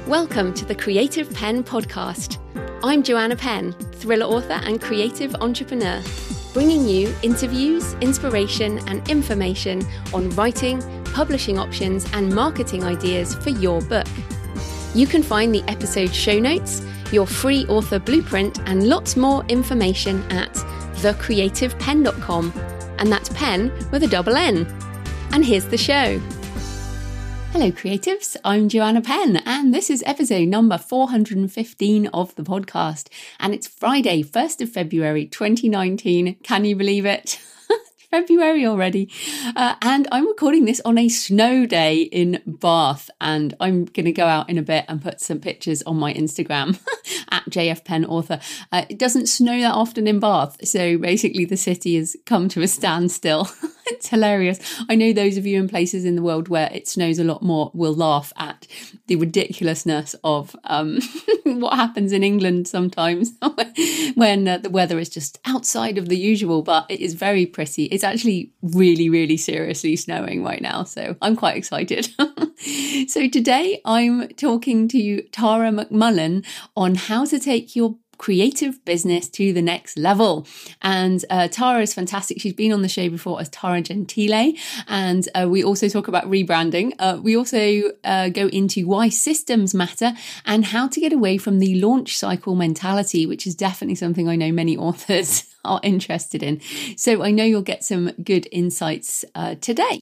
Welcome to the Creative Penn podcast. I'm Joanna Penn, thriller author and creative entrepreneur, bringing you interviews, inspiration, and information on writing, publishing options, and marketing ideas for your book. You can find the episode show notes, your free author blueprint, and lots more information at thecreativepenn.com. And that's pen with a double N. And here's the show. Hello creatives, I'm Joanna Penn and this is episode number 415 of the podcast, and it's Friday, 1st of February 2019. Can you believe it? February already. And I'm recording this on a snow day in Bath, and I'm going to go out in a bit and put some pictures on my Instagram at JFPennAuthor. It doesn't snow that often in Bath, so basically the city has come to a standstill. It's hilarious. I know those of you in places in the world where it snows a lot more will laugh at the ridiculousness of what happens in England sometimes when the weather is just outside of the usual, but it is very pretty. It's actually really, really seriously snowing right now, so I'm quite excited. So today I'm talking to Tara McMullen on how to take your creative business to the next level. And Tara is fantastic. She's been on the show before as Tara Gentile, and we also talk about rebranding. We also go into why systems matter and how to get away from the launch cycle mentality, which is definitely something I know many authors are interested in. So I know you'll get some good insights today.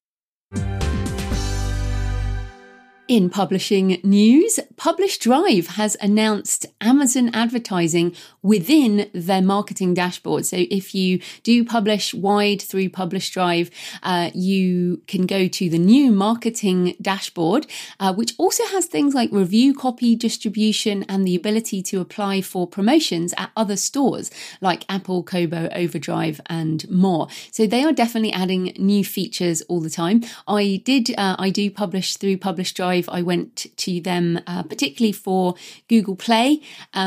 In publishing news, Publish Drive has announced Amazon advertising within their marketing dashboard. So if you do publish wide through Publish Drive, you can go to the new marketing dashboard, which also has things like review copy, distribution, and the ability to apply for promotions at other stores like Apple, Kobo, Overdrive, and more. So they are definitely adding new features all the time. I do publish through Publish Drive. I went to them particularly for Google Play,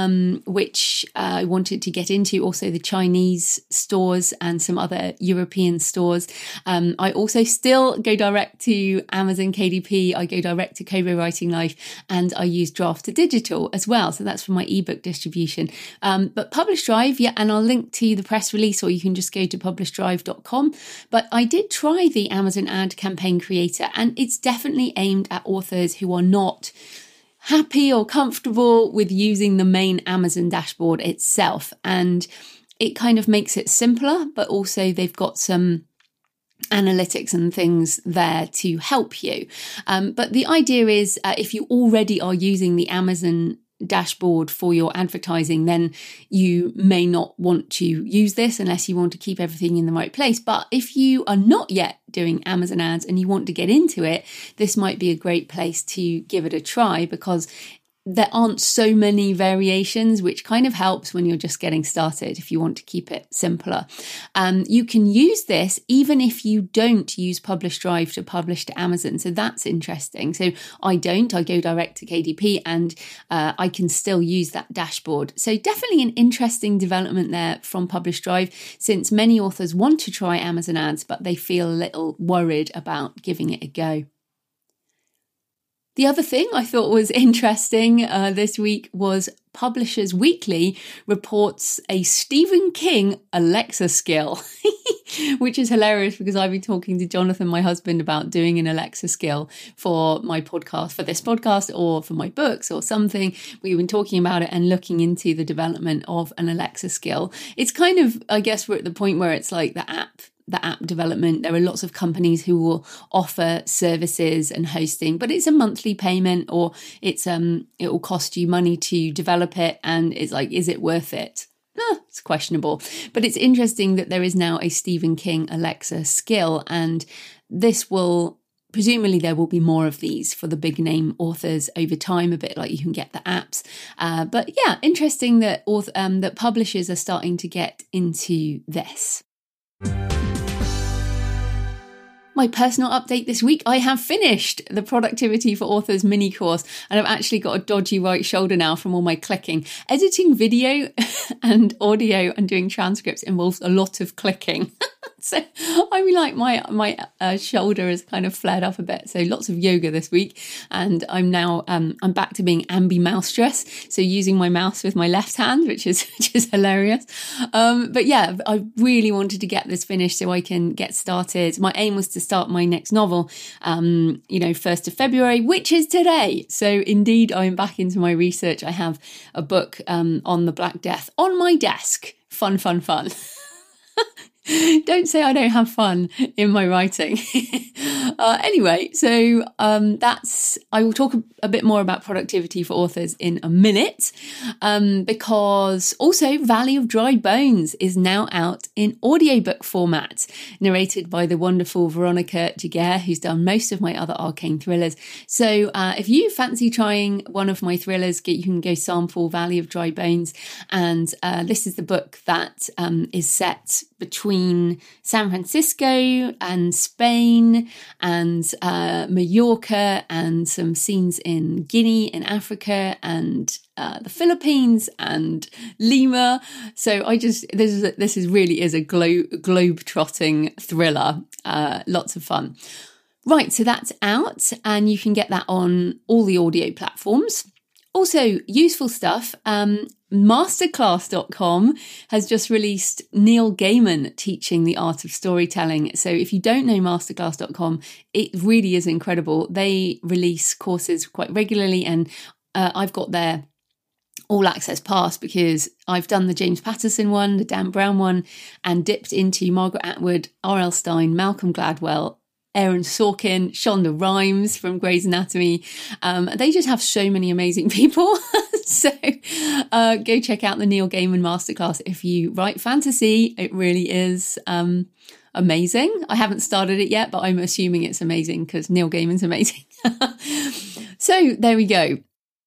which I wanted to get into, also the Chinese stores and some other European stores. I also still go direct to Amazon KDP, I go direct to Kobo Writing Life, and I use Draft to Digital as well. So that's for my ebook distribution. But Publish Drive, yeah, and I'll link to the press release, or you can just go to publishdrive.com. But I did try the Amazon Ad Campaign Creator, and it's definitely aimed at authors who are not happy or comfortable with using the main Amazon dashboard itself. And it kind of makes it simpler, but also they've got some analytics and things there to help you. But the idea is if you already are using the Amazon dashboard for your advertising, then you may not want to use this unless you want to keep everything in the right place. But if you are not yet doing Amazon ads and you want to get into it, this might be a great place to give it a try, because there aren't so many variations, which kind of helps when you're just getting started if you want to keep it simpler. You can use this even if you don't use Publish Drive to publish to Amazon. So that's interesting. So I go direct to KDP, and I can still use that dashboard. So definitely an interesting development there from Publish Drive, since many authors want to try Amazon ads, but they feel a little worried about giving it a go. The other thing I thought was interesting this week was Publishers Weekly reports a Stephen King Alexa skill, which is hilarious because I've been talking to Jonathan, my husband, about doing an Alexa skill for my podcast, for this podcast, or for my books or something. We've been talking about it and looking into the development of an Alexa skill. It's kind of, I guess we're at the point where it's like the app development. There are lots of companies who will offer services and hosting, but it's a monthly payment, or it will cost you money to develop it, and it's like, is it worth it? It's questionable. But it's interesting that there is now a Stephen King Alexa skill, and this will presumably there will be more of these for the big name authors over time, a bit like you can get the apps. But yeah, interesting that that publishers are starting to get into this. My personal update this week, I have finished the Productivity for Authors mini course, and I've actually got a dodgy right shoulder now from all my clicking. Editing video and audio and doing transcripts involves a lot of clicking. So I mean, like my shoulder has kind of flared up a bit. So lots of yoga this week, and I'm now I'm back to being ambidextrous. So using my mouse with my left hand, which is hilarious. But yeah, I really wanted to get this finished so I can get started. My aim was to start my next novel, 1st of February, which is today. So indeed, I'm back into my research. I have a book on the Black Death on my desk. Fun. Don't say I don't have fun in my writing. Anyway, so I will talk a bit more about productivity for authors in a minute, because also Valley of Dry Bones is now out in audiobook format, narrated by the wonderful Veronica Giguere, who's done most of my other Arcane thrillers. So if you fancy trying one of my thrillers, you can go sample Valley of Dry Bones. And this is the book that is set between San Francisco and Spain and Mallorca, and some scenes in Guinea in Africa and the Philippines and Lima. So this really is a globe-trotting thriller. Lots of fun. Right, so that's out, and you can get that on all the audio platforms. Also, useful stuff. Masterclass.com has just released Neil Gaiman teaching the art of storytelling. So if you don't know Masterclass.com, it really is incredible. They release courses quite regularly, and I've got their all access pass because I've done the James Patterson one, the Dan Brown one, and dipped into Margaret Atwood, R.L. Stine, Malcolm Gladwell, Aaron Sorkin, Shonda Rhimes from Grey's Anatomy. They just have so many amazing people. So go check out the Neil Gaiman Masterclass if you write fantasy. It really is amazing. I haven't started it yet, but I'm assuming it's amazing because Neil Gaiman's amazing. So there we go.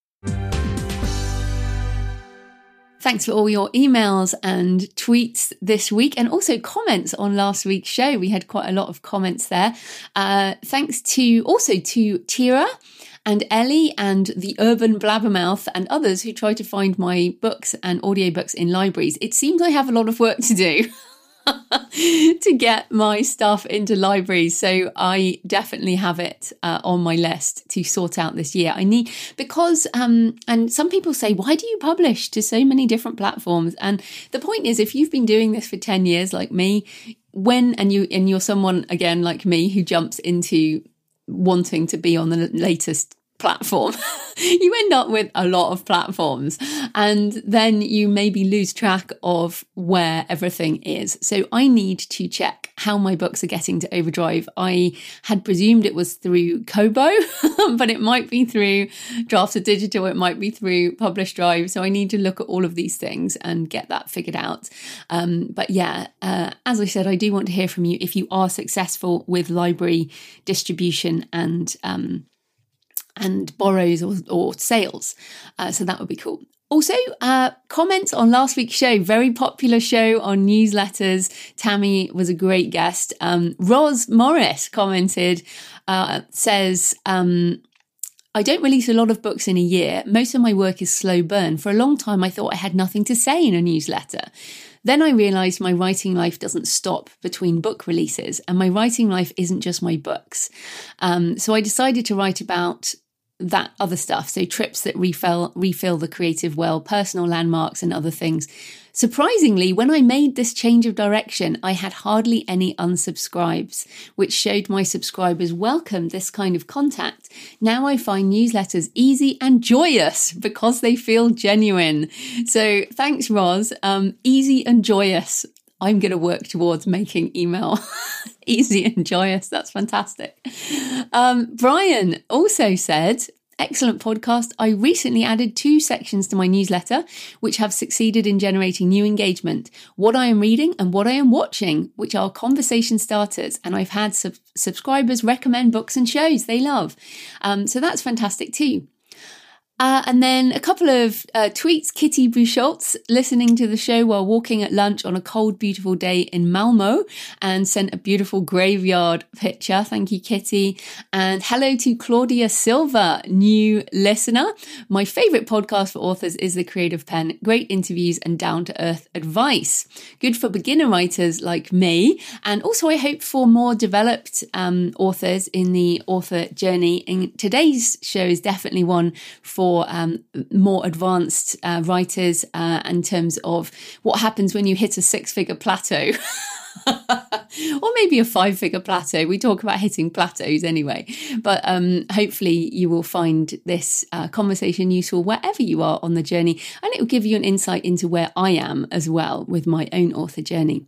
Thanks for all your emails and tweets this week, and also comments on last week's show. We had quite a lot of comments there. Thanks to Tira and Ellie and the Urban Blabbermouth and others who try to find my books and audiobooks in libraries. It seems I have a lot of work to do to get my stuff into libraries. So I definitely have it on my list to sort out this year. Because and some people say, why do you publish to so many different platforms? And the point is, if you've been doing this for 10 years like me, you're someone again like me who jumps into wanting to be on the latest platform, you end up with a lot of platforms, and then you maybe lose track of where everything is. So I need to check how my books are getting to Overdrive. I had presumed it was through Kobo, but it might be through Drafted Digital, it might be through Publish Drive. So I need to look at all of these things and get that figured out. But yeah, as I said, I do want to hear from you if you are successful with library distribution and borrows or sales. So that would be cool. Also, comments on last week's show, very popular show on newsletters. Tammy was a great guest. Roz Morris commented, says, I don't release a lot of books in a year. Most of my work is slow burn. For a long time, I thought I had nothing to say in a newsletter. Then I realised my writing life doesn't stop between book releases, and my writing life isn't just my books. So I decided to write about that other stuff. So trips that refill the creative well, personal landmarks and other things. Surprisingly, when I made this change of direction, I had hardly any unsubscribes, which showed my subscribers welcomed this kind of contact. Now I find newsletters easy and joyous because they feel genuine. So thanks, Roz. Easy and joyous. I'm going to work towards making email easy and joyous. That's fantastic. Brian also said, excellent podcast. I recently added 2 sections to my newsletter, which have succeeded in generating new engagement. What I am reading and what I am watching, which are conversation starters. And I've had subscribers recommend books and shows they love. So that's fantastic too. And then a couple of tweets. Kitty Buchholz, listening to the show while walking at lunch on a cold, beautiful day in Malmo, and sent a beautiful graveyard picture. Thank you, Kitty. And hello to Claudia Silva, new listener. My favourite podcast for authors is The Creative Pen. Great interviews and down-to-earth advice. Good for beginner writers like me. And also I hope for more developed authors in the author journey. And today's show is definitely one for more advanced writers in terms of what happens when you hit a 6-figure plateau. Or maybe a 5-figure plateau. We talk about hitting plateaus anyway. But hopefully you will find this conversation useful wherever you are on the journey. And it will give you an insight into where I am as well with my own author journey.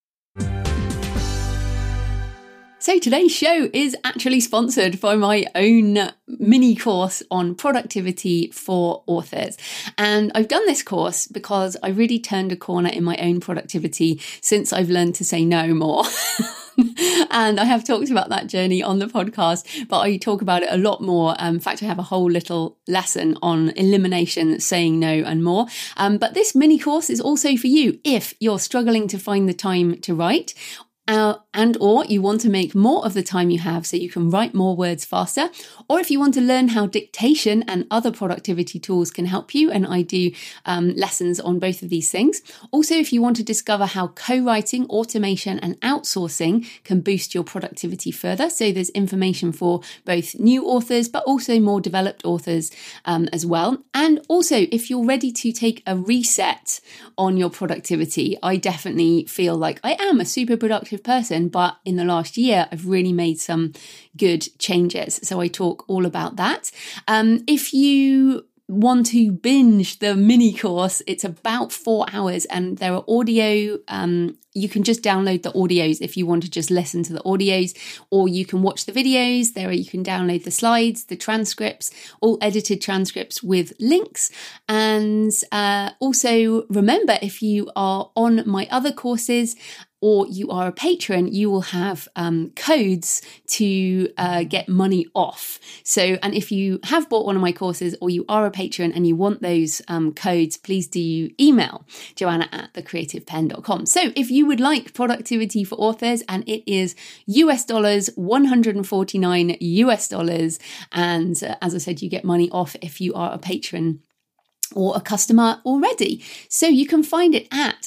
So today's show is actually sponsored by my own mini course on productivity for authors. And I've done this course because I really turned a corner in my own productivity since I've learned to say no more. And I have talked about that journey on the podcast, but I talk about it a lot more. In fact, I have a whole little lesson on elimination, saying no and more. But this mini course is also for you if you're struggling to find the time to write, and or you want to make more of the time you have so you can write more words faster, or if you want to learn how dictation and other productivity tools can help you, and I do lessons on both of these things. Also, if you want to discover how co-writing, automation and outsourcing can boost your productivity further. So there's information for both new authors, but also more developed authors as well. And also, if you're ready to take a reset on your productivity, I definitely feel like I am a super productive person, but in the last year I've really made some good changes, so I talk all about that. If you want to binge the mini course, it's about 4 hours, and there are audio. You can just download the audios if you want to just listen to the audios, or you can watch the videos. You can download the slides, the transcripts, all edited transcripts with links. And also remember, if you are on my other courses, or you are a patron, you will have codes to get money off. So, and if you have bought one of my courses or you are a patron and you want those codes, please do email joanna@thecreativepen.com. So if you would like productivity for authors, and it is $, $149 US. And as I said, you get money off if you are a patron or a customer already. So you can find it at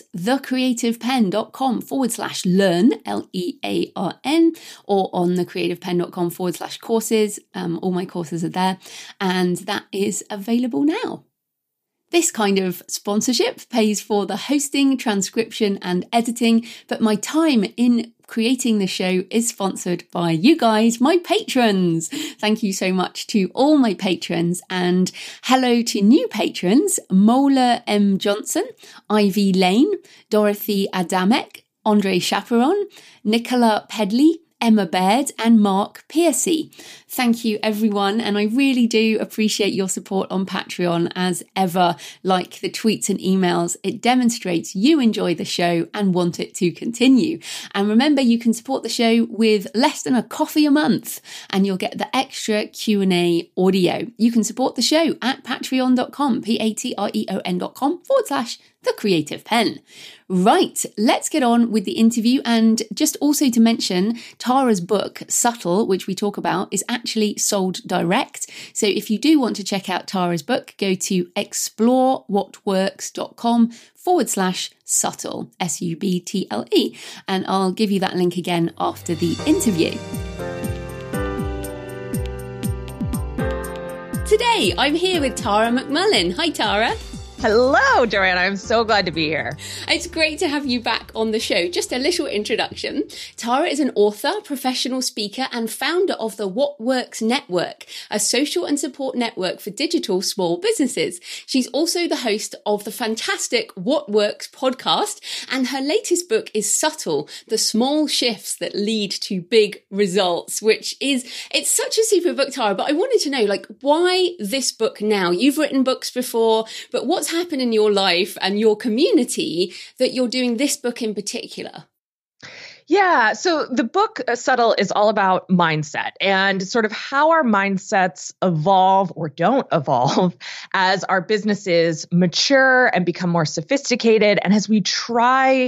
thecreativepen.com/learn, LEARN, or on thecreativepen.com/courses. All my courses are there, and that is available now. This kind of sponsorship pays for the hosting, transcription, and editing, but my time in creating the show is sponsored by you guys, my patrons. Thank you so much to all my patrons, and hello to new patrons: Mola M. Johnson, Ivy Lane, Dorothy Adamek, Andre Chaperon, Nicola Pedley, Emma Baird, and Mark Piercy. Thank you, everyone, and I really do appreciate your support on Patreon as ever. Like the tweets and emails, it demonstrates you enjoy the show and want it to continue. And remember, you can support the show with less than a coffee a month, and you'll get the extra Q&A audio. You can support the show at patreon.com, patreon.com/The Creative Pen. Right, let's get on with the interview. And just also to mention, Tara's book, Subtle, which we talk about, is actually sold direct. So if you do want to check out Tara's book, go to explorewhatworks.com/subtle, SUBTLE. And I'll give you that link again after the interview. Today, I'm here with Tara McMullin. Hi, Tara. Hello, Joanna. I'm so glad to be here. It's great to have you back on the show. Just a little introduction. Tara is an author, professional speaker, and founder of the What Works Network, a social and support network for digital small businesses. She's also the host of the fantastic What Works podcast, and her latest book is Subtle, the small shifts that lead to big results, it's such a super book, Tara, but I wanted to know, why this book now? You've written books before, but what's happened in your life and your community that you're doing this book in particular? Yeah. So the book, Subtle, is all about mindset and sort of how our mindsets evolve or don't evolve as our businesses mature and become more sophisticated and as we try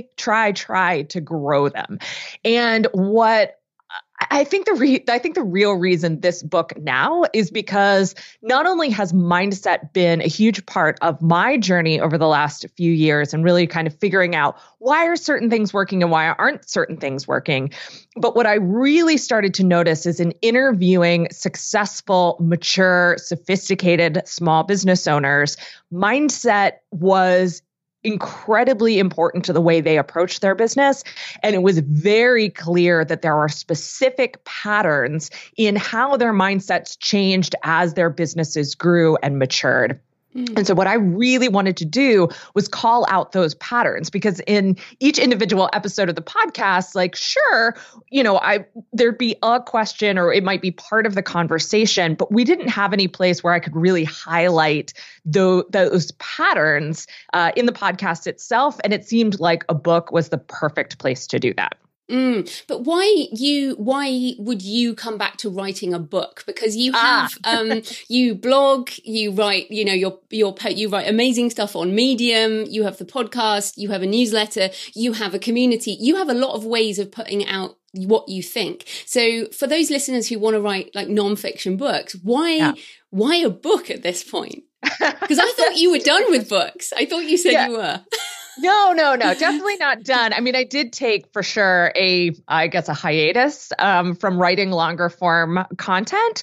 to grow them. And what I think the real reason this book now is because not only has mindset been a huge part of my journey over the last few years and really kind of figuring out why are certain things working and why aren't certain things working, but what I really started to notice is in interviewing successful, mature, sophisticated small business owners, mindset was incredibly important to the way they approach their business. And it was very clear that there are specific patterns in how their mindsets changed as their businesses grew and matured. And so what I really wanted to do was call out those patterns because in each individual episode of the podcast, like, sure, there'd be a question or it might be part of the conversation, but we didn't have any place where I could really highlight those patterns in the podcast itself. And it seemed like a book was the perfect place to do that. But why would you come back to writing a book? Because you have you blog, you write, you write amazing stuff on Medium, you have the podcast, you have a newsletter, you have a community, you have a lot of ways of putting out what you think. So for those listeners who want to write like nonfiction books, why a book at this point? Because I thought you were done with books. I thought you said you were. No, definitely not done. I mean, I did take for sure a hiatus from writing longer form content.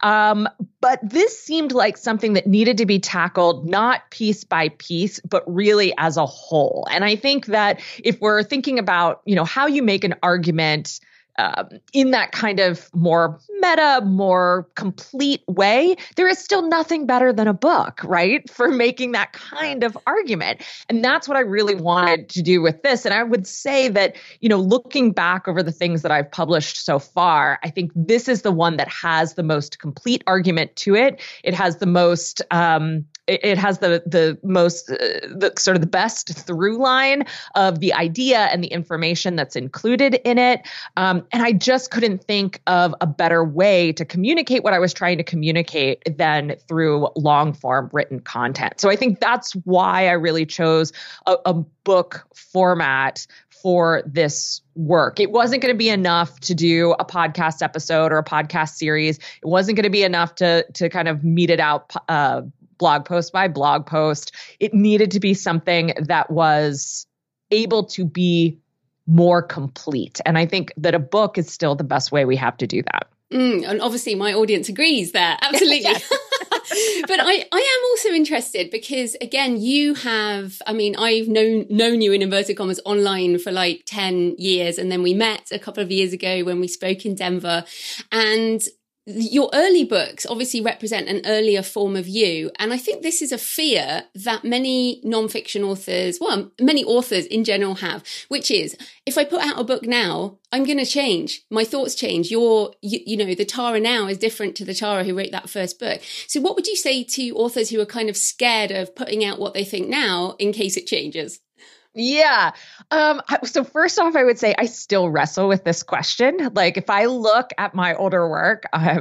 But this seemed like something that needed to be tackled not piece by piece, but really as a whole. And I think that if we're thinking about, how you make an argument in that kind of more meta, more complete way, there is still nothing better than a book, right? For making that kind of argument. And that's what I really wanted to do with this. And I would say that, looking back over the things that I've published so far, I think this is the one that has the most complete argument to it. It has the most, it has the most, the sort of the best through line of the idea and the information that's included in it. And I just couldn't think of a better way to communicate what I was trying to communicate than through long form written content. So I think that's why I really chose a book format for this work. It wasn't going to be enough to do a podcast episode or a podcast series. It wasn't going to be enough to kind of meet it out blog post by blog post. It needed to be something that was able to be more complete. And I think that a book is still the best way we have to do that. And obviously my audience agrees there. Absolutely. But I am also interested because, again, you have, I've known you in inverted commas online for like 10 years. And then we met a couple of years ago when we spoke in Denver. And your early books obviously represent an earlier form of you. And I think this is a fear that many nonfiction authors, many authors in general have, which is if I put out a book now, I'm going to change. My thoughts change. The Tara now is different to the Tara who wrote that first book. So what would you say to authors who are kind of scared of putting out what they think now in case it changes? Yeah. So first off, I would say I still wrestle with this question. Like if I look at my older work,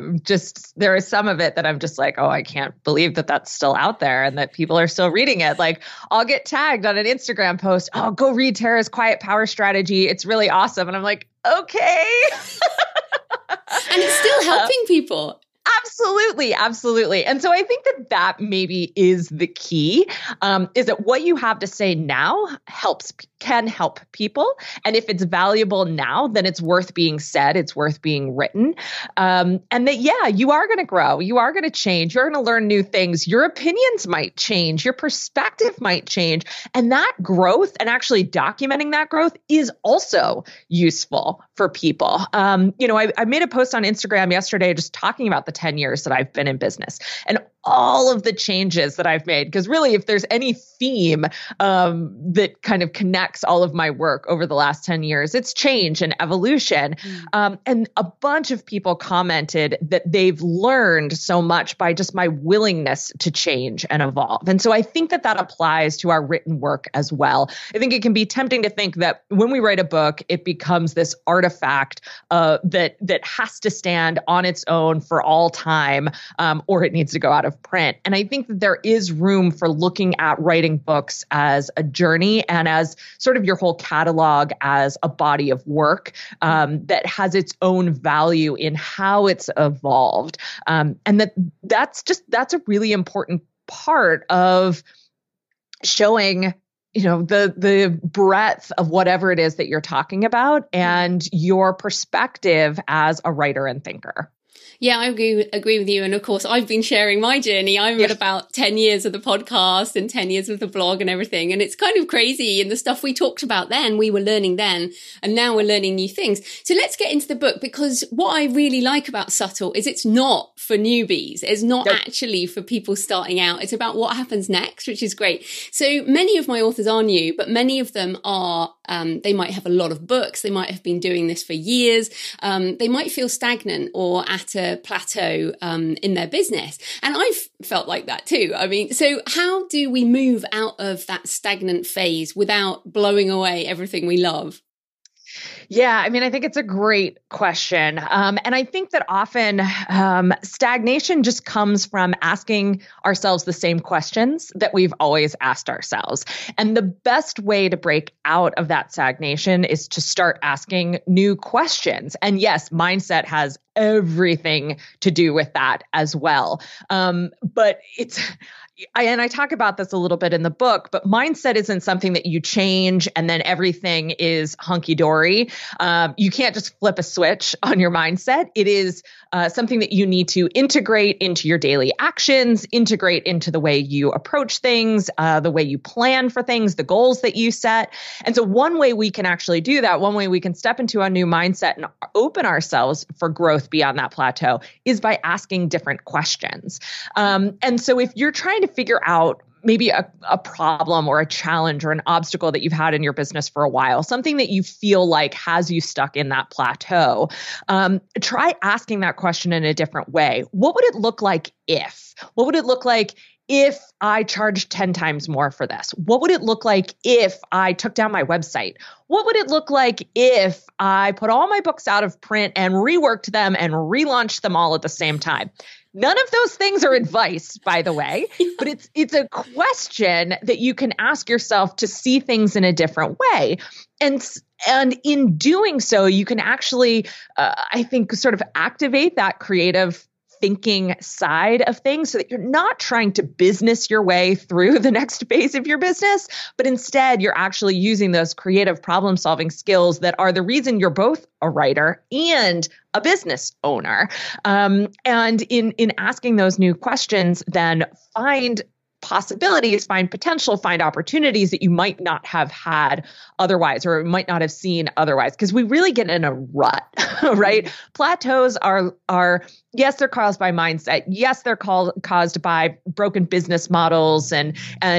there is some of it that I'm just like, oh, I can't believe that that's still out there and that people are still reading it. Like I'll get tagged on an Instagram post. Oh, go read Tara's Quiet Power Strategy. It's really awesome. And I'm like, okay. And it's still helping people. Absolutely. And so I think that maybe is the key, is that what you have to say now can help people. And if it's valuable now, then it's worth being said. It's worth being written. And that, you are going to grow. You are going to change. You're going to learn new things. Your opinions might change. Your perspective might change. And that growth and actually documenting that growth is also useful for people. I made a post on Instagram yesterday just talking about the 10 years that I've been in business. And all of the changes that I've made. Because really, if there's any theme that kind of connects all of my work over the last 10 years, it's change and evolution. And a bunch of people commented that they've learned so much by just my willingness to change and evolve. And so I think that that applies to our written work as well. I think it can be tempting to think that when we write a book, it becomes this artifact that has to stand on its own for all time, or it needs to go out of print. And I think that there is room for looking at writing books as a journey and as sort of your whole catalog as a body of work that has its own value in how it's evolved. And that's a really important part of showing the breadth of whatever it is that you're talking about and your perspective as a writer and thinker. Yeah, I agree with you. And of course, I've been sharing my journey. I'm at about 10 years of the podcast and 10 years of the blog and everything. And it's kind of crazy. And the stuff we talked about then, we were learning then, and now we're learning new things. So let's get into the book, because what I really like about Subtle is it's not for newbies. It's not actually for people starting out. It's about what happens next, which is great. So many of my authors are new, but many of them are, they might have a lot of books. They might have been doing this for years. They might feel stagnant or at a plateau in their business. And I've felt like that too. I mean, so how do we move out of that stagnant phase without blowing away everything we love? Yeah, I mean, I think it's a great question. And I think that often stagnation just comes from asking ourselves the same questions that we've always asked ourselves. And the best way to break out of that stagnation is to start asking new questions. And yes, mindset has everything to do with that as well. But I talk about this a little bit in the book, but mindset isn't something that you change and then everything is hunky-dory. You can't just flip a switch on your mindset. It is something that you need to integrate into your daily actions, integrate into the way you approach things, the way you plan for things, the goals that you set. And so one way we can actually do that, one way we can step into a new mindset and open ourselves for growth beyond that plateau is by asking different questions. And so if you're trying to figure out maybe a problem or a challenge or an obstacle that you've had in your business for a while, something that you feel like has you stuck in that plateau, try asking that question in a different way. What would it look like if? What would it look like if I charged 10 times more for this? What would it look like if I took down my website? What would it look like if I put all my books out of print and reworked them and relaunched them all at the same time? None of those things are advice, by the way, but it's a question that you can ask yourself to see things in a different way. And in doing so, you can actually, I think, sort of activate that creative thinking side of things so that you're not trying to business your way through the next phase of your business, but instead you're actually using those creative problem solving skills that are the reason you're both a writer and a business owner. And in asking those new questions, then find possibilities, find potential, find opportunities that you might not have had otherwise, or might not have seen otherwise, because we really get in a rut, right? Plateaus are yes, they're caused by mindset. Yes, they're caused by broken business models and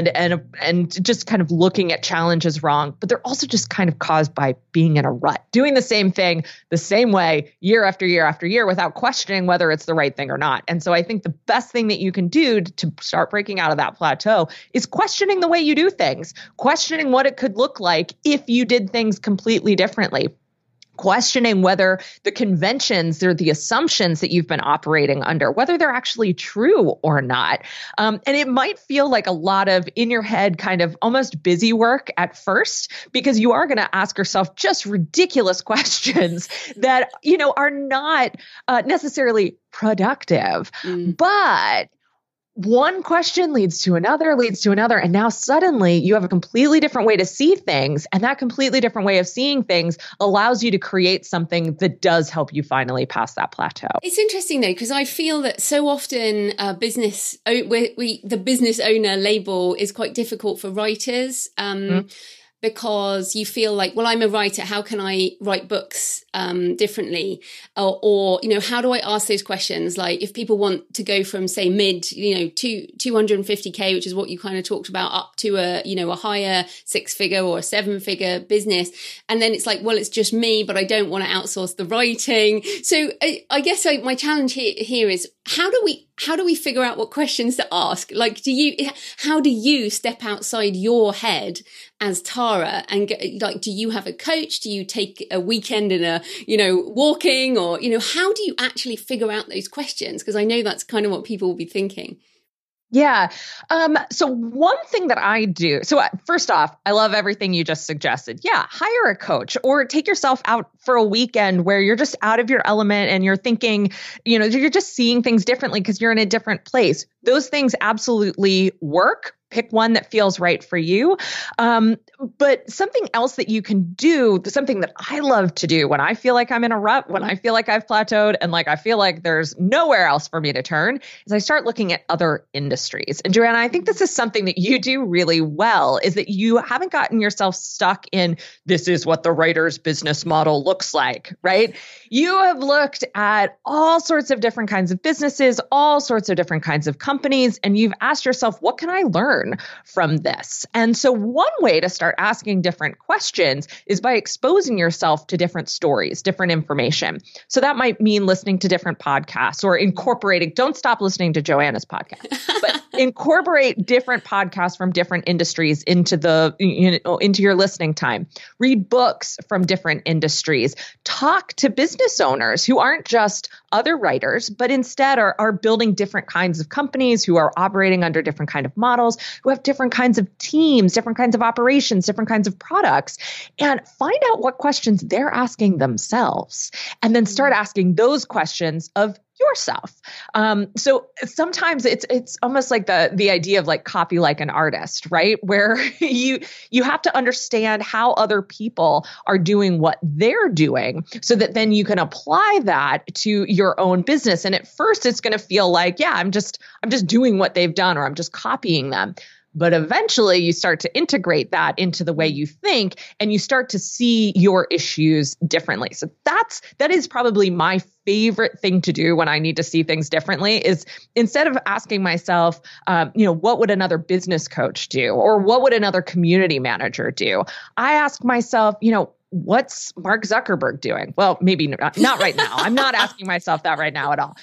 just kind of looking at challenges wrong. But they're also just kind of caused by being in a rut, doing the same thing the same way year after year after year without questioning whether it's the right thing or not. And so I think the best thing that you can do to start breaking out of that plateau is questioning the way you do things, questioning what it could look like if you did things completely differently. Questioning whether the conventions or the assumptions that you've been operating under, whether they're actually true or not. And it might feel like a lot of in your head kind of almost busy work at first, because you are going to ask yourself just ridiculous questions that, are not necessarily productive. But one question leads to another, and now suddenly you have a completely different way to see things, and that completely different way of seeing things allows you to create something that does help you finally pass that plateau. It's interesting though, because I feel that so often the business owner label is quite difficult for writers. because you feel like, well, I'm a writer. How can I write books differently? Or, how do I ask those questions? Like if people want to go from, say, mid, to 250K, which is what you kind of talked about, up to a higher 6-figure or a 7-figure business. And then it's like, well, it's just me, but I don't want to outsource the writing. So I guess my challenge here is, how do we figure out what questions to ask? Like, how do you step outside your head as Tara and do you have a coach? Do you take a weekend in walking, or, how do you actually figure out those questions? Because I know that's kind of what people will be thinking. Yeah. So one thing that I do, first off, I love everything you just suggested. Yeah. Hire a coach or take yourself out for a weekend where you're just out of your element and you're thinking, you're just seeing things differently because you're in a different place. Those things absolutely work. Pick one that feels right for you. But something else that you can do, something that I love to do when I feel like I'm in a rut, when I feel like I've plateaued and like I feel like there's nowhere else for me to turn, is I start looking at other industries. And Joanna, I think this is something that you do really well, is that you haven't gotten yourself stuck in, this is what the writer's business model looks like, right? You have looked at all sorts of different kinds of businesses, all sorts of different kinds of companies, and you've asked yourself, what can I learn from this? And so one way to start asking different questions is by exposing yourself to different stories, different information. So that might mean listening to different podcasts or incorporating, don't stop listening to Joanna's podcast, but incorporate different podcasts from different industries into your listening time. Read books from different industries. Talk to business owners who aren't just other writers, but instead are building different kinds of companies, who are operating under different kind of models, who have different kinds of teams, different kinds of operations, different kinds of products, and find out what questions they're asking themselves, and then start asking those questions of yourself. So sometimes it's almost like the idea of like copy like an artist, right? Where you have to understand how other people are doing what they're doing so that then you can apply that to your own business. And at first it's going to feel like, yeah, I'm just doing what they've done, or I'm just copying them. But eventually you start to integrate that into the way you think, and you start to see your issues differently. So that is probably my favorite thing to do when I need to see things differently, is instead of asking myself, what would another business coach do? Or what would another community manager do? I ask myself, what's Mark Zuckerberg doing? Well, maybe not right now. I'm not asking myself that right now at all.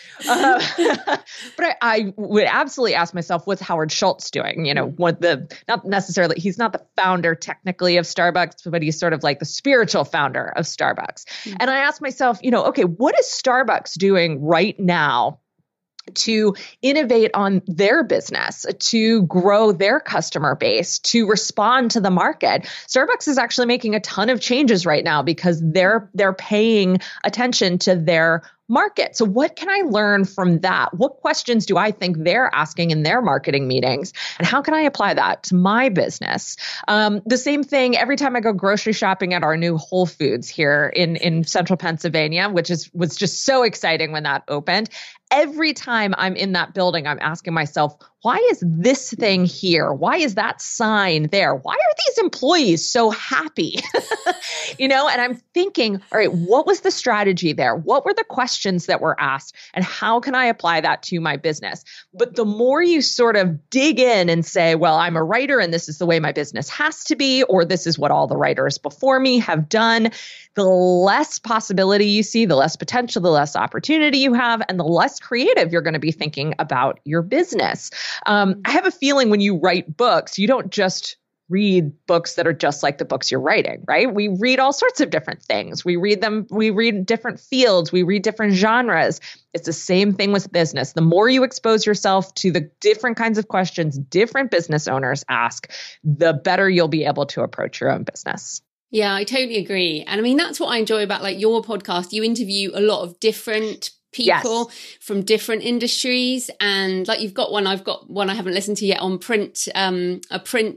But I would absolutely ask myself, what's Howard Schultz doing? Not necessarily, he's not the founder technically of Starbucks, but he's sort of like the spiritual founder of Starbucks. Mm-hmm. And I ask myself, okay, what is Starbucks doing right now to innovate on their business, to grow their customer base, to respond to the market? Starbucks is actually making a ton of changes right now because they're paying attention to their market. So what can I learn from that? What questions do I think they're asking in their marketing meetings? And how can I apply that to my business? The same thing every time I go grocery shopping at our new Whole Foods here in central Pennsylvania, which was just so exciting when that opened. Every time I'm in that building, I'm asking myself, why is this thing here? Why is that sign there? Why are these employees so happy? And I'm thinking, all right, what was the strategy there? What were the questions that were asked? And how can I apply that to my business? But the more you sort of dig in and say, well, I'm a writer and this is the way my business has to be, or this is what all the writers before me have done, the less possibility you see, the less potential, the less opportunity you have, and the less creative you're going to be thinking about your business. I have a feeling when you write books, you don't just read books that are just like the books you're writing, right? We read all sorts of different things. We read different fields, we read different genres. It's the same thing with business. The more you expose yourself to the different kinds of questions different business owners ask, the better you'll be able to approach your own business. Yeah, I totally agree. And I mean, that's what I enjoy about like your podcast. You interview a lot of different people from different industries. And like you've got one, I've got one I haven't listened to yet on print, a print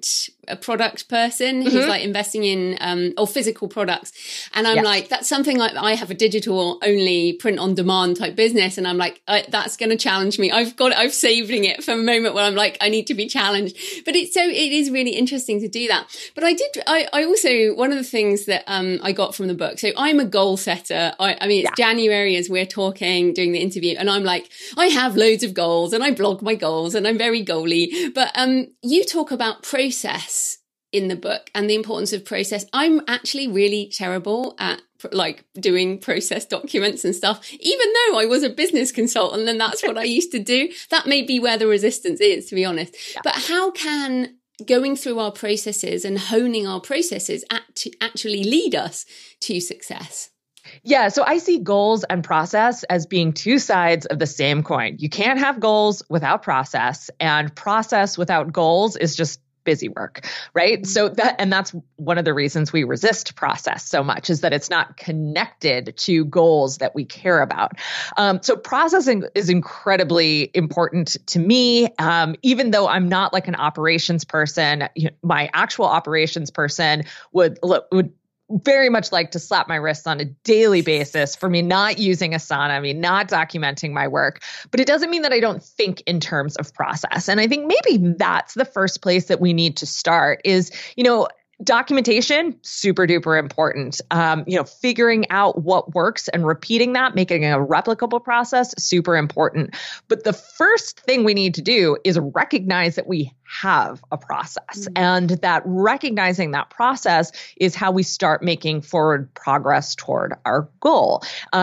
a product person who's like investing in or physical products. And I'm like, that's something like I have a digital only print on demand type business. And I'm like, that's going to challenge me. I'm saving it for a moment where I'm like, I need to be challenged. But it is really interesting to do that. But I also, one of the things that I got from the book, so I'm a goal setter. I mean, it's January as we're talking, doing the interview, and I'm like, I have loads of goals and I blog my goals and I'm very goaly. But you talk about process in the book and the importance of process. I'm actually really terrible at like doing process documents and stuff, even though I was a business consultant and that's what I used to do. That may be where the resistance is, to be honest. Yeah. But how can going through our processes and honing our processes actually lead us to success? Yeah, so I see goals and process as being two sides of the same coin. You can't have goals without process, and process without goals is just busy work, right? So that's one of the reasons we resist process so much, is that it's not connected to goals that we care about. So processing is incredibly important to me, even though I'm not like an operations person. My actual operations person would very much like to slap my wrists on a daily basis for me not using Asana, me not documenting my work. But it doesn't mean that I don't think in terms of process. And I think maybe that's the first place that we need to start is, documentation, super duper important. Figuring out what works and repeating that, making a replicable process, super important. But the first thing we need to do is recognize that we have a process, and that recognizing that process is how we start making forward progress toward our goal.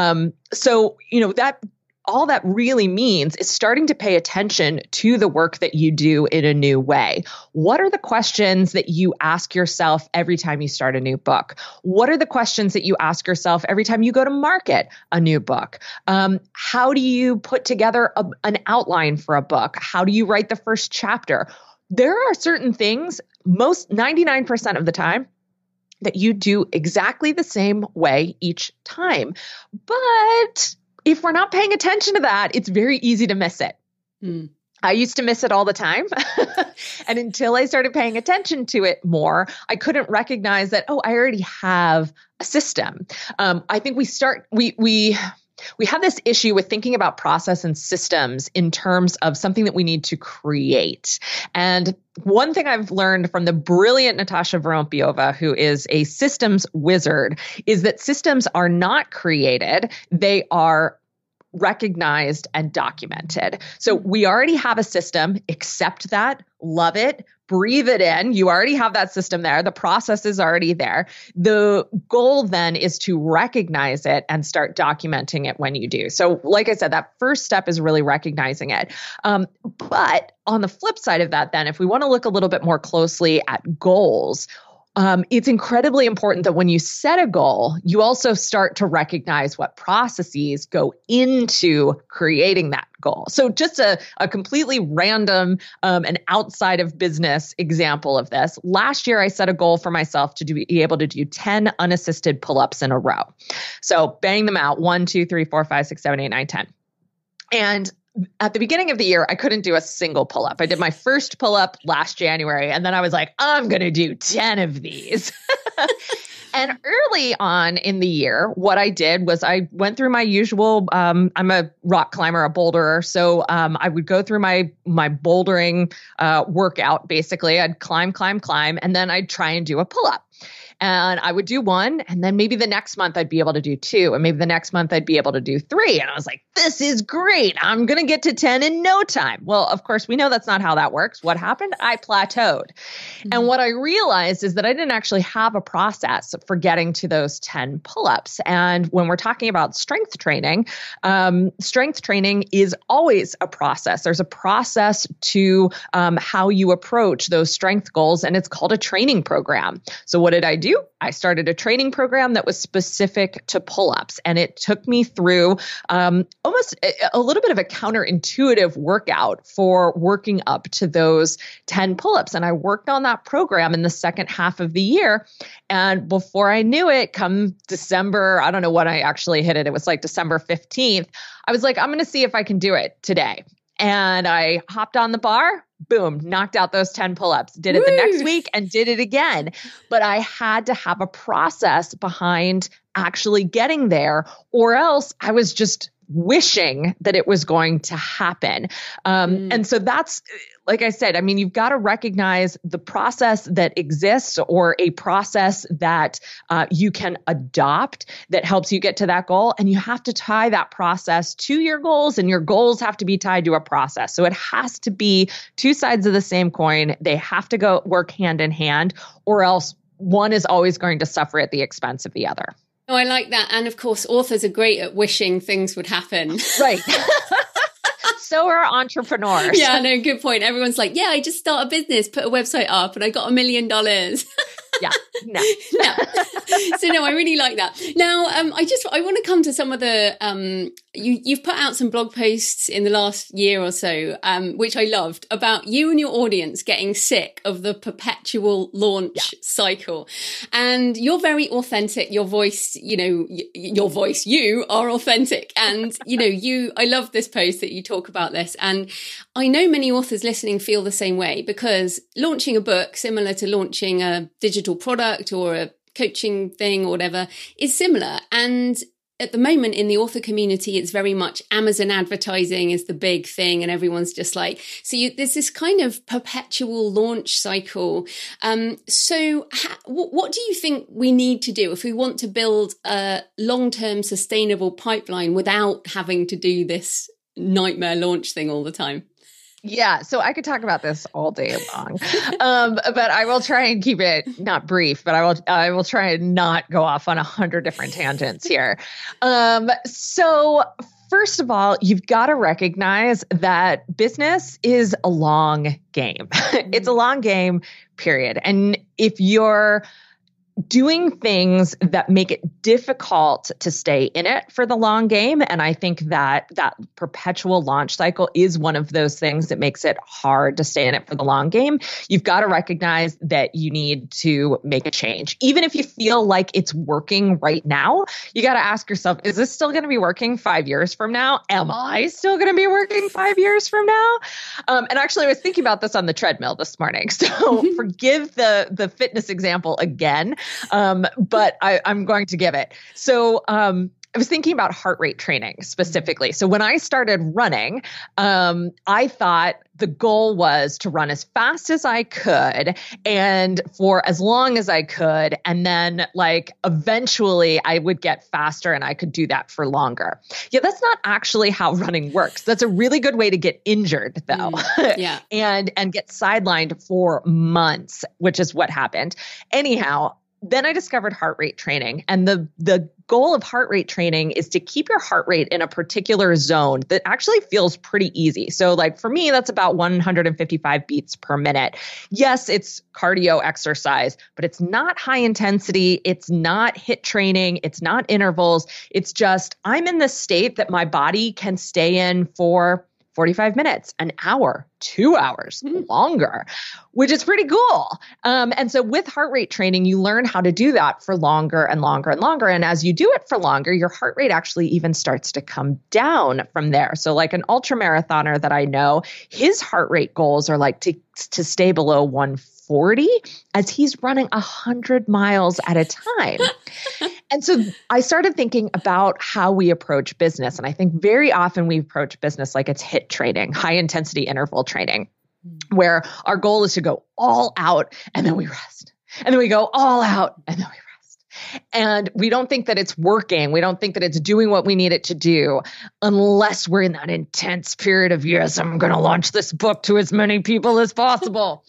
That all that really means is starting to pay attention to the work that you do in a new way. What are the questions that you ask yourself every time you start a new book? What are the questions that you ask yourself every time you go to market a new book? How do you put together an outline for a book? How do you write the first chapter? There are certain things, 99% of the time, that you do exactly the same way each time. But if we're not paying attention to that, it's very easy to miss it. I used to miss it all the time. And until I started paying attention to it more, I couldn't recognize that, I already have a system. I think we have this issue with thinking about process and systems in terms of something that we need to create. And one thing I've learned from the brilliant Natasha Vorompiova, who is a systems wizard, is that systems are not created. They are recognized and documented. So we already have a system, accept that, love it, breathe it in. You already have that system there. The process is already there. The goal then is to recognize it and start documenting it when you do. So like I said, that first step is really recognizing it. But on the flip side of that, then, if we want to look a little bit more closely at goals, it's incredibly important that when you set a goal, you also start to recognize what processes go into creating that goal. So just a completely random and outside of business example of this. Last year, I set a goal for myself to be able to do 10 unassisted pull-ups in a row. So bang them out, 1, 2, 3, 4, 5, 6, 7, 8, 9, 10. And at the beginning of the year, I couldn't do a single pull-up. I did my first pull-up last January, and then I was like, I'm going to do 10 of these. And early on in the year, what I did was I went through my usual, I'm a rock climber, a boulderer. So I would go through my bouldering workout, basically. I'd climb, and then I'd try and do a pull-up. And I would do 1, and then maybe the next month I'd be able to do 2, and maybe the next month I'd be able to do 3. And I was like, this is great. I'm going to get to 10 in no time. Well, of course, we know that's not how that works. What happened? I plateaued. And what I realized is that I didn't actually have a process for getting to those 10 pull-ups. And when we're talking about strength training is always a process. There's a process to how you approach those strength goals, and it's called a training program. So what did I do? I started a training program that was specific to pull-ups, and it took me through almost a little bit of a counterintuitive workout for working up to those 10 pull-ups. And I worked on that program in the second half of the year. And before I knew it, come December, I don't know when I actually hit it. It was like December 15th. I was like, I'm going to see if I can do it today. And I hopped on the bar, boom, knocked out those 10 pull-ups, did it the next week and did it again. But I had to have a process behind actually getting there, or else I was just wishing that it was going to happen. And so that's, like I said, I mean, you've got to recognize the process that exists, or a process that you can adopt that helps you get to that goal. And you have to tie that process to your goals, and your goals have to be tied to a process. So it has to be two sides of the same coin. They have to go work hand in hand, or else one is always going to suffer at the expense of the other. Oh, I like that. And of course, authors are great at wishing things would happen. Right. So are entrepreneurs. Yeah, no, good point. Everyone's like, yeah, I just start a business, put a website up, and I got $1 million. Yeah, no. So no, I really like that. Now, I want to come to some of the, you've put out some blog posts in the last year or so, which I loved, about you and your audience getting sick of the perpetual launch cycle. And you're very authentic. Your voice, you are authentic. And, I love this post that you talk about this. And I know many authors listening feel the same way, because launching a book, similar to launching a digital product or a coaching thing or whatever, is similar. And at the moment in the author community, it's very much Amazon advertising is the big thing, and everyone's just like, there's this kind of perpetual launch cycle. So what do you think we need to do if we want to build a long-term sustainable pipeline without having to do this nightmare launch thing all the time? Yeah, so I could talk about this all day long, but I will try and keep it not brief. But I will try and not go off on 100 different tangents here. So first of all, you've got to recognize that business is a long game. It's a long game, period. And if you're doing things that make it difficult to stay in it for the long game. And I think that perpetual launch cycle is one of those things that makes it hard to stay in it for the long game. You've got to recognize that you need to make a change. Even if you feel like it's working right now, you got to ask yourself, is this still going to be working 5 years from now? Am I still going to be working 5 years from now? And actually, I was thinking about this on the treadmill this morning. So forgive the fitness example again. But I'm going to give it. So I was thinking about heart rate training specifically. So when I started running, I thought the goal was to run as fast as I could and for as long as I could. And then eventually I would get faster and I could do that for longer. Yeah, that's not actually how running works. That's a really good way to get injured though. Yeah. and get sidelined for months, which is what happened. Anyhow, then I discovered heart rate training. And the goal of heart rate training is to keep your heart rate in a particular zone that actually feels pretty easy. So for me, that's about 155 beats per minute. Yes, it's cardio exercise, but it's not high intensity. It's not HIIT training. It's not intervals. It's just I'm in this state that my body can stay in for 45 minutes, an hour, 2 hours, longer, which is pretty cool. And so with heart rate training, you learn how to do that for longer and longer and longer. And as you do it for longer, your heart rate actually even starts to come down from there. So an ultra marathoner that I know, his heart rate goals are to stay below 140 as he's running 100 miles at a time. And so I started thinking about how we approach business. And I think very often we approach business like it's HIIT training, high intensity interval training, where our goal is to go all out and then we rest. And then we go all out and then we rest. And we don't think that it's working. We don't think that it's doing what we need it to do unless we're in that intense period of, yes, I'm going to launch this book to as many people as possible.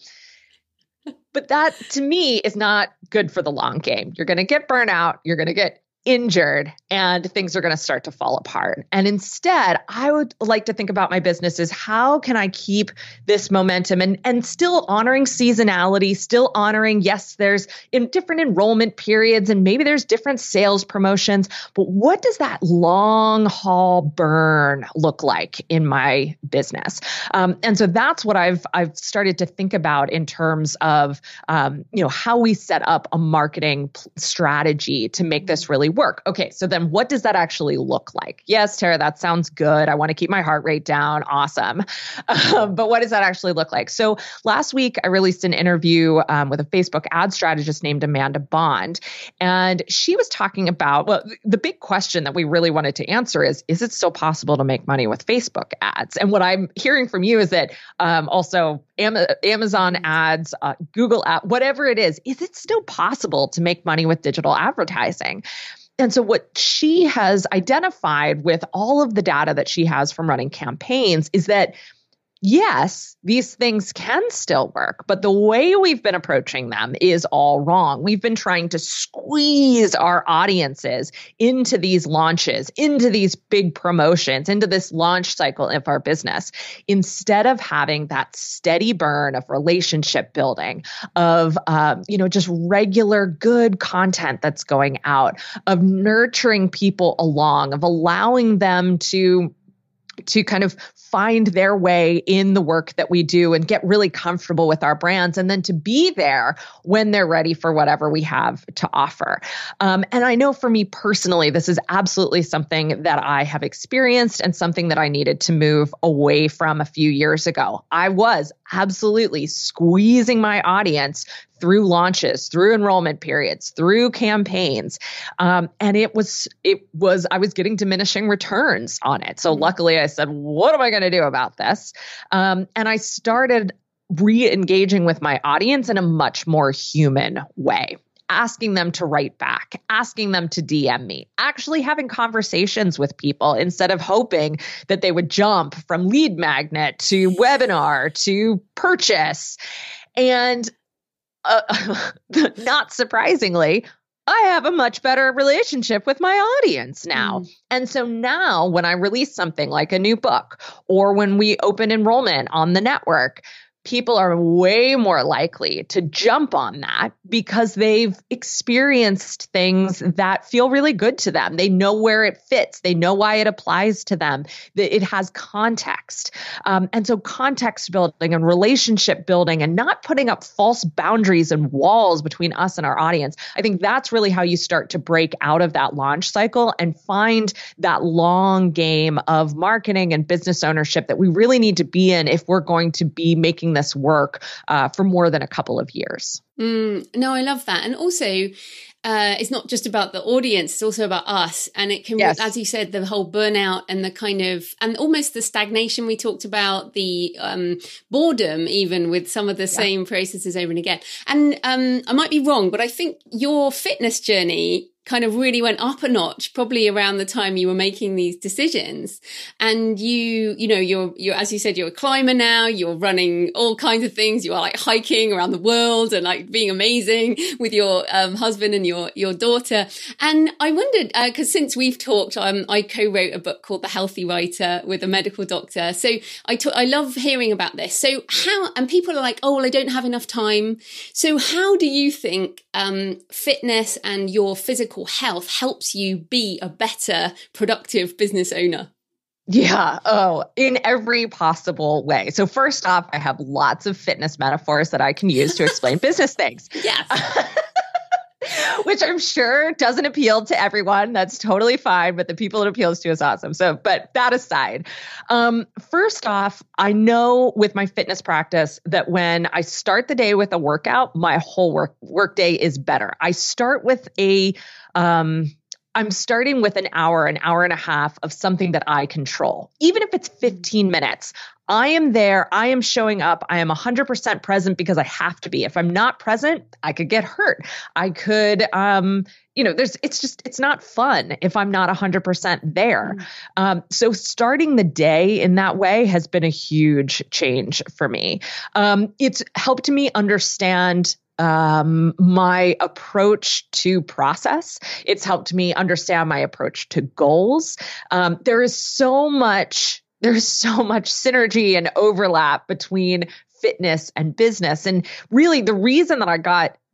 But that, to me, is not good for the long game. You're going to get burnout. You're going to get injured and things are going to start to fall apart. And instead, I would like to think about my business as how can I keep this momentum and still honoring seasonality, still honoring, yes, there's different enrollment periods and maybe there's different sales promotions, but what does that long haul burn look like in my business? And so that's what I've started to think about in terms of, how we set up a marketing strategy to make this really work. Okay, so then what does that actually look like? Yes, Tara, that sounds good. I want to keep my heart rate down. Awesome. But what does that actually look like? So last week, I released an interview with a Facebook ad strategist named Amanda Bond. And she was talking about, well, the big question that we really wanted to answer is it still possible to make money with Facebook ads? And what I'm hearing from you is that also Amazon ads, Google ads, whatever it is it still possible to make money with digital advertising? And so what she has identified with all of the data that she has from running campaigns is that yes, these things can still work, but the way we've been approaching them is all wrong. We've been trying to squeeze our audiences into these launches, into these big promotions, into this launch cycle of our business, instead of having that steady burn of relationship building, of just regular good content that's going out, of nurturing people along, of allowing them to kind of find their way in the work that we do and get really comfortable with our brands, and then to be there when they're ready for whatever we have to offer. And I know for me personally, this is absolutely something that I have experienced and something that I needed to move away from a few years ago. I was absolutely squeezing my audience through launches, through enrollment periods, through campaigns. And I was getting diminishing returns on it. So luckily I said, what am I going to do about this? And I started re-engaging with my audience in a much more human way. Asking them to write back, asking them to DM me, actually having conversations with people instead of hoping that they would jump from lead magnet to webinar to purchase. And not surprisingly, I have a much better relationship with my audience now. And so now when I release something like a new book, or when we open enrollment on the network, people are way more likely to jump on that because they've experienced things that feel really good to them. They know where it fits. They know why it applies to them. That it has context. And so context building and relationship building and not putting up false boundaries and walls between us and our audience. I think that's really how you start to break out of that launch cycle and find that long game of marketing and business ownership that we really need to be in if we're going to be making this work for more than a couple of years. No, I love that. And also, it's not just about the audience, it's also about us. And it can, yes, as you said, the whole burnout and the kind of, and almost the stagnation we talked about, the boredom, even with some of the same processes over and again. And I might be wrong, but I think your fitness journey kind of really went up a notch, probably around the time you were making these decisions. And you're, as you said, you're a climber now, you're running all kinds of things. You are like hiking around the world and like being amazing with your husband and your daughter. And I wondered, because since we've talked, I co-wrote a book called The Healthy Writer with a medical doctor. So I love hearing about this. So and people are like, oh, well, I don't have enough time. So how do you think fitness and your physical health helps you be a better, productive business owner? Yeah. Oh, in every possible way. So first off, I have lots of fitness metaphors that I can use to explain business things. Yes. Which I'm sure doesn't appeal to everyone. That's totally fine. But the people it appeals to is awesome. So, but that aside, first off, I know with my fitness practice that when I start the day with a workout, my whole work day is better. I start with I'm starting with an hour and a half of something that I control. Even if it's 15 minutes, I am there. I am showing up. I am 100% present because I have to be. If I'm not present, I could get hurt. I could, it's not fun if I'm not 100% there. So starting the day in that way has been a huge change for me. It's helped me understand my approach to process. It's helped me understand my approach to goals. There's so much synergy and overlap between fitness and business. And really the reason that I got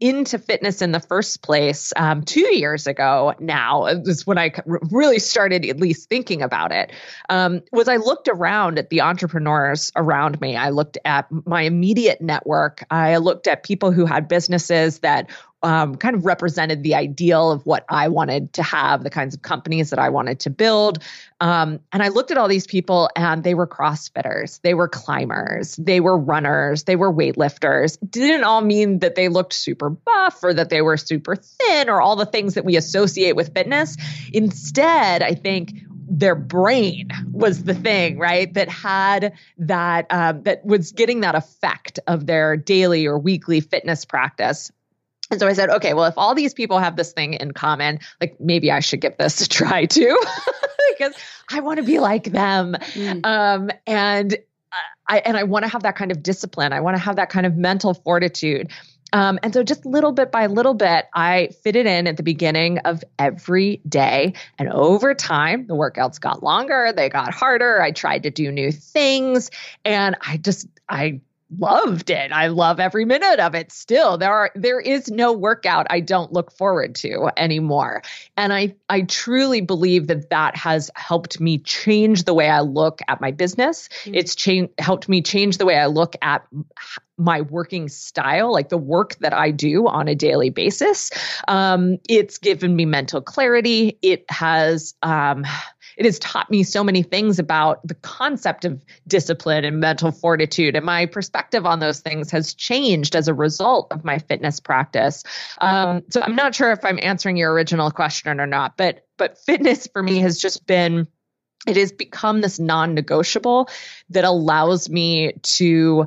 into fitness in the first place 2 years ago now, is when I really started at least thinking about it, was I looked around at the entrepreneurs around me. I looked at my immediate network. I looked at people who had businesses that kind of represented the ideal of what I wanted to have, the kinds of companies that I wanted to build. And I looked at all these people and they were CrossFitters, they were climbers, they were runners, they were weightlifters. Didn't all mean that they looked super buff or that they were super thin or all the things that we associate with fitness. Instead, I think their brain was the thing, right? That had that, that was getting that effect of their daily or weekly fitness practice. And so I said, okay, well, if all these people have this thing in common, like maybe I should give this a try too, because I want to be like them. And I want to have that kind of discipline. I want to have that kind of mental fortitude. And so just little bit by little bit, I fit it in at the beginning of every day. And over time, the workouts got longer, they got harder. I tried to do new things, and I loved it. I love every minute of it still. There is no workout I don't look forward to anymore. And I truly believe that has helped me change the way I look at my business. It's helped me change the way I look at my working style, like the work that I do on a daily basis. It's given me mental clarity. It has taught me so many things about the concept of discipline and mental fortitude. And my perspective on those things has changed as a result of my fitness practice. So I'm not sure if I'm answering your original question or not, but fitness for me has just been, it has become this non-negotiable that allows me to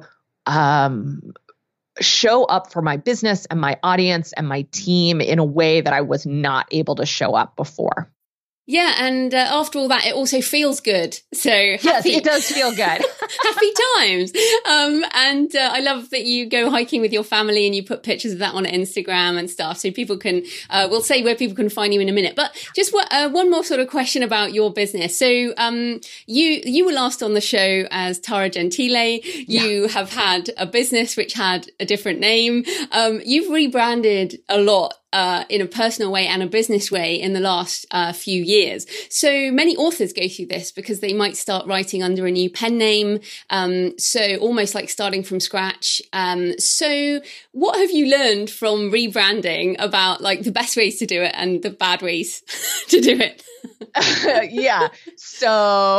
show up for my business and my audience and my team in a way that I was not able to show up before. Yeah, and after all that, it also feels good. So happy. Yes, it does feel good. Happy times. And I love that you go hiking with your family and you put pictures of that on Instagram and stuff. So people can, we'll say where people can find you in a minute. But just one more sort of question about your business. So you were last on the show as Tara Gentile. You have had a business which had a different name. You've rebranded a lot. In a personal way and a business way in the last few years. So many authors go through this because they might start writing under a new pen name. So almost like starting from scratch. So what have you learned from rebranding about like the best ways to do it and the bad ways to do it? Yeah. So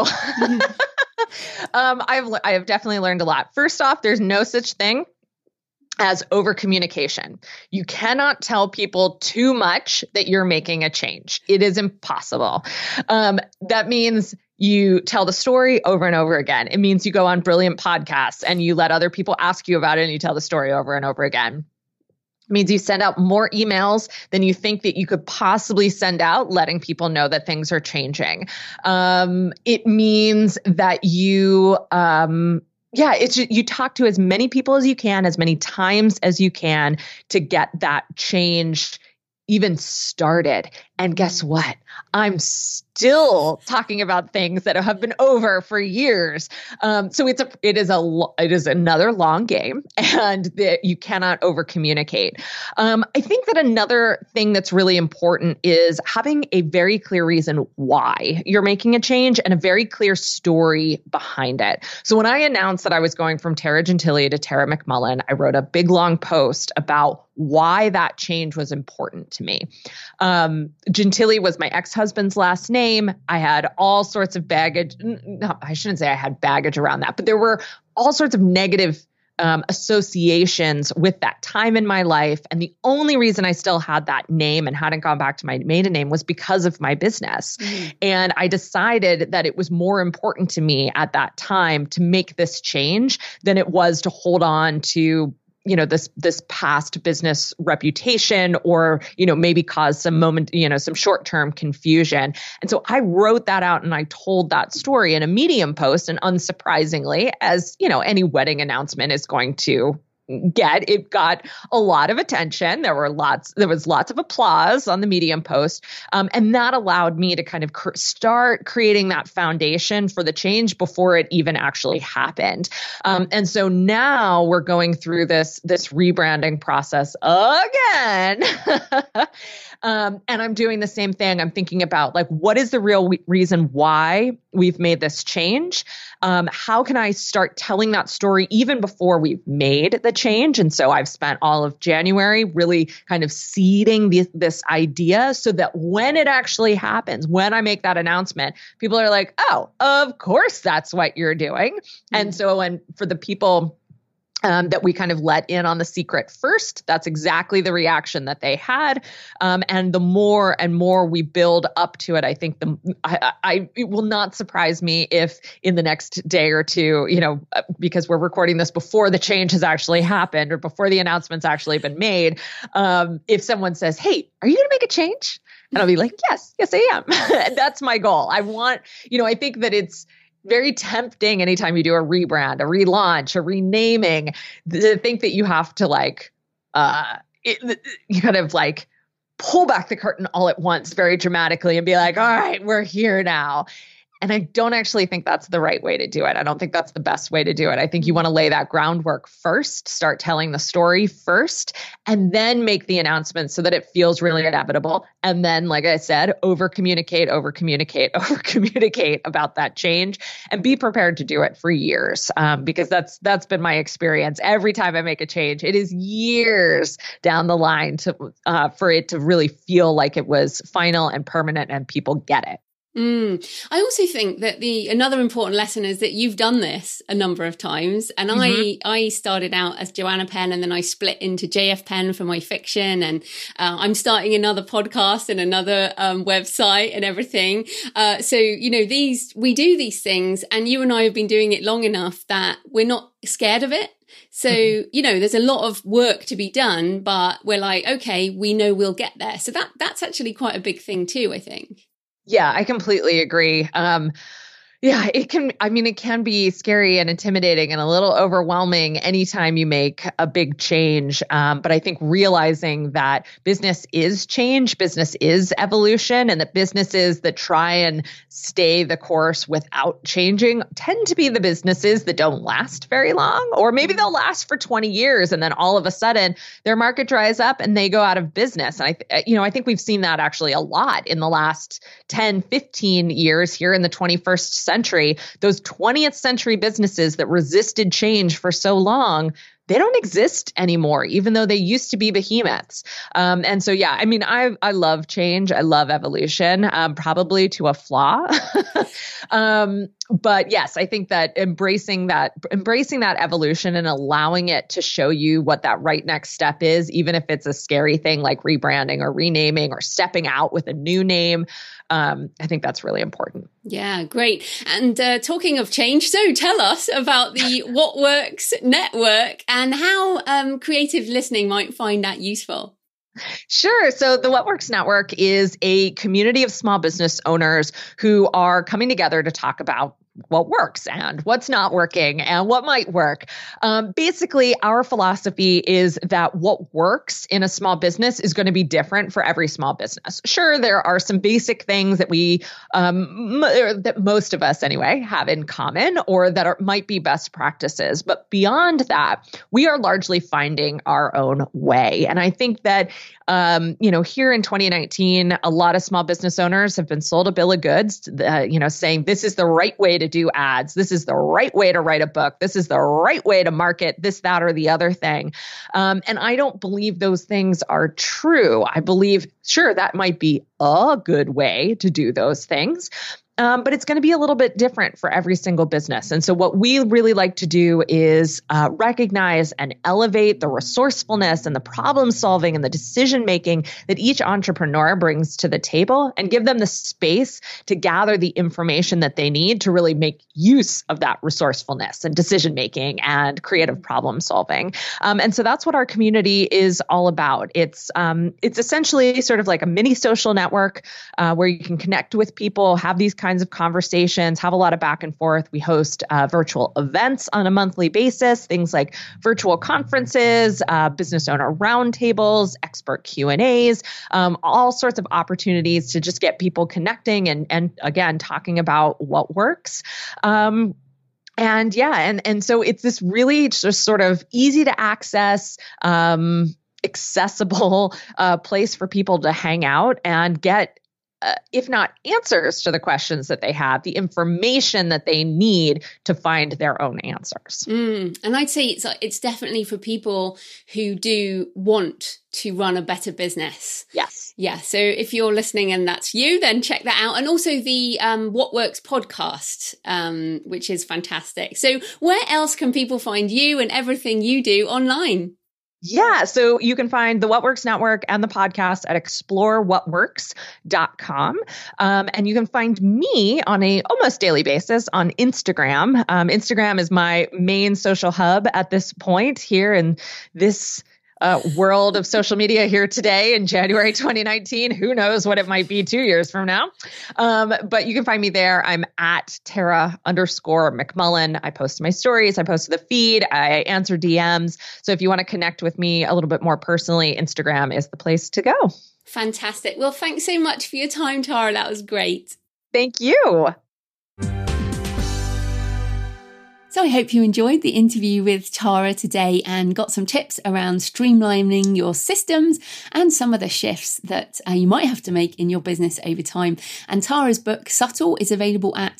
I have definitely learned a lot. First off, there's no such thing as over communication. You cannot tell people too much that you're making a change. It is impossible. That means you tell the story over and over again. It means you go on brilliant podcasts and you let other people ask you about it and you tell the story over and over again. It means you send out more emails than you think that you could possibly send out, letting people know that things are changing. It means that you, it's you talk to as many people as you can, as many times as you can to get that change even started. And guess what? I'm still talking about things that have been over for years. So it is another long game, and you cannot over communicate. I think that another thing that's really important is having a very clear reason why you're making a change and a very clear story behind it. So when I announced that I was going from Tara Gentile to Tara McMullin, I wrote a big long post about why that change was important to me. Gentile was my ex-husband's last name. I had all sorts of baggage. No, I shouldn't say I had baggage around that, but there were all sorts of negative associations with that time in my life. And the only reason I still had that name and hadn't gone back to my maiden name was because of my business. Mm-hmm. And I decided that it was more important to me at that time to make this change than it was to hold on to this past business reputation or, maybe cause some short-term confusion. And so I wrote that out and I told that story in a Medium post. And unsurprisingly, as any wedding announcement is going to get. It got a lot of attention. There was lots of applause on the Medium post. And that allowed me to kind of start creating that foundation for the change before it even actually happened. And so now we're going through this rebranding process again. And I'm doing the same thing. I'm thinking about like, what is the real reason why we've made this change? How can I start telling that story even before we've made the change? And so I've spent all of January really kind of seeding this idea so that when it actually happens, when I make that announcement, people are like, oh, of course, that's what you're doing. Mm-hmm. And so, and for the people that we kind of let in on the secret first, that's exactly the reaction that they had. And the more and more we build up to it, I think it will not surprise me if in the next day or two, because we're recording this before the change has actually happened or before the announcement's actually been made, if someone says, hey, are you going to make a change? And I'll be like, yes, I am. And that's my goal. I think that it's very tempting anytime you do a rebrand, a relaunch, a renaming, to think that you have to you kind of like pull back the curtain all at once very dramatically and be like, all right, we're here now. And I don't actually think that's the right way to do it. I don't think that's the best way to do it. I think you want to lay that groundwork first, start telling the story first, and then make the announcement so that it feels really inevitable. And then, like I said, over communicate about that change and be prepared to do it for years. Because that's been my experience. Every time I make a change, it is years down the line for it to really feel like it was final and permanent and people get it. I also think that another important lesson is that you've done this a number of times. And I started out as Joanna Penn, and then I split into JF Penn for my fiction. And I'm starting another podcast and another website and everything. So, we do these things, and you and I have been doing it long enough that we're not scared of it. So, there's a lot of work to be done, but we're like, okay, we know we'll get there. So that's actually quite a big thing too, I think. Yeah, I completely agree. It can be scary and intimidating and a little overwhelming anytime you make a big change. But I think realizing that business is change, business is evolution, and that businesses that try and stay the course without changing tend to be the businesses that don't last very long, or maybe they'll last for 20 years and then all of a sudden their market dries up and they go out of business. And I think we've seen that actually a lot in the last 10, 15 years here in the 21st century. Those 20th century businesses that resisted change for so long, they don't exist anymore, even though they used to be behemoths. And so, I love change. I love evolution, probably to a flaw. But yes, I think that embracing that evolution and allowing it to show you what that right next step is, even if it's a scary thing like rebranding or renaming or stepping out with a new name, I think that's really important. Yeah, great. And talking of change, so tell us about the What Works Network and how creative listening might find that useful. Sure. So the What Works Network is a community of small business owners who are coming together to talk about what works and what's not working and what might work. Basically, our philosophy is that what works in a small business is going to be different for every small business. Sure, there are some basic things that that most of us anyway have in common, or that might be best practices. But beyond that, we are largely finding our own way. And I think that here in 2019, a lot of small business owners have been sold a bill of goods, saying this is the right way to do ads. This is the right way to write a book. This is the right way to market this, that, or the other thing. And I don't believe those things are true. I believe, sure, that might be a good way to do those things. But it's going to be a little bit different for every single business. And so what we really like to do is recognize and elevate the resourcefulness and the problem solving and the decision making that each entrepreneur brings to the table, and give them the space to gather the information that they need to really make use of that resourcefulness and decision making and creative problem solving. And so that's what our community is all about. It's essentially sort of like a mini social network where you can connect with people, have these kinds of conversations, have a lot of back and forth. We host virtual events on a monthly basis, things like virtual conferences, business owner roundtables, expert Q&As, all sorts of opportunities to just get people connecting and again, talking about what works. And so it's this really just sort of easy to access, accessible place for people to hang out and get, if not answers to the questions that they have, the information that they need to find their own answers. And I'd say it's definitely for people who do want to run a better business. Yes. Yeah. So if you're listening and that's you, then check that out. And also the What Works podcast, which is fantastic. So where else can people find you and everything you do online? Yeah. So you can find the What Works Network and the podcast at explorewhatworks.com. And you can find me on a almost daily basis on Instagram. Instagram is my main social hub at this point here in this world of social media here today in January 2019. Who knows what it might be 2 years from now. But you can find me there. I'm at Tara_McMullin. I post my stories. I post the feed. I answer DMs. So if you want to connect with me a little bit more personally, Instagram is the place to go. Fantastic. Well, thanks so much for your time, Tara. That was great. Thank you. So I hope you enjoyed the interview with Tara today and got some tips around streamlining your systems and some of the shifts that you might have to make in your business over time. And Tara's book, Subtle, is available at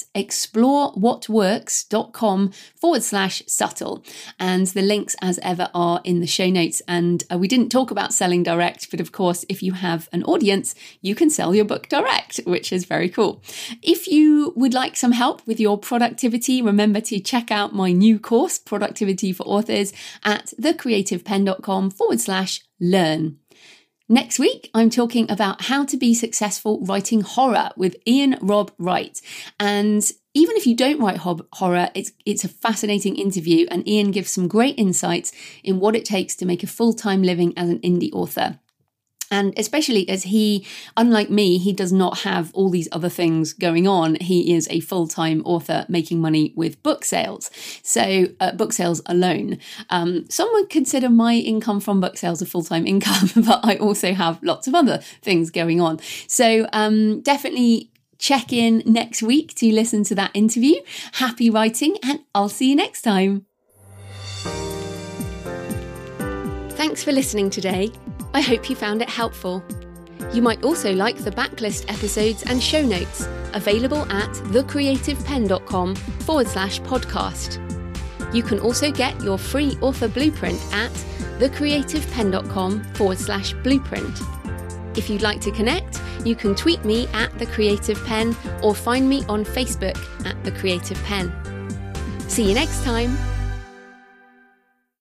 explorewhatworks.com/subtle. And the links, as ever, are in the show notes. And we didn't talk about selling direct, but of course, if you have an audience, you can sell your book direct, which is very cool. If you would like some help with your productivity, remember to check out my new course, Productivity for Authors, at thecreativepen.com/learn. Next week, I'm talking about how to be successful writing horror with Ian Robb Wright. And even if you don't write horror, it's a fascinating interview, and Ian gives some great insights in what it takes to make a full-time living as an indie author. And especially as he, unlike me, he does not have all these other things going on. He is a full-time author making money with book sales. So book sales alone. Some would consider my income from book sales a full-time income, but I also have lots of other things going on. So definitely check in next week to listen to that interview. Happy writing, and I'll see you next time. Thanks for listening today. I hope you found it helpful. You might also like the backlist episodes and show notes available at thecreativepen.com/podcast. You can also get your free author blueprint at thecreativepen.com/blueprint. If you'd like to connect, you can tweet me at The Creative Pen or find me on Facebook at The Creative Pen. See you next time.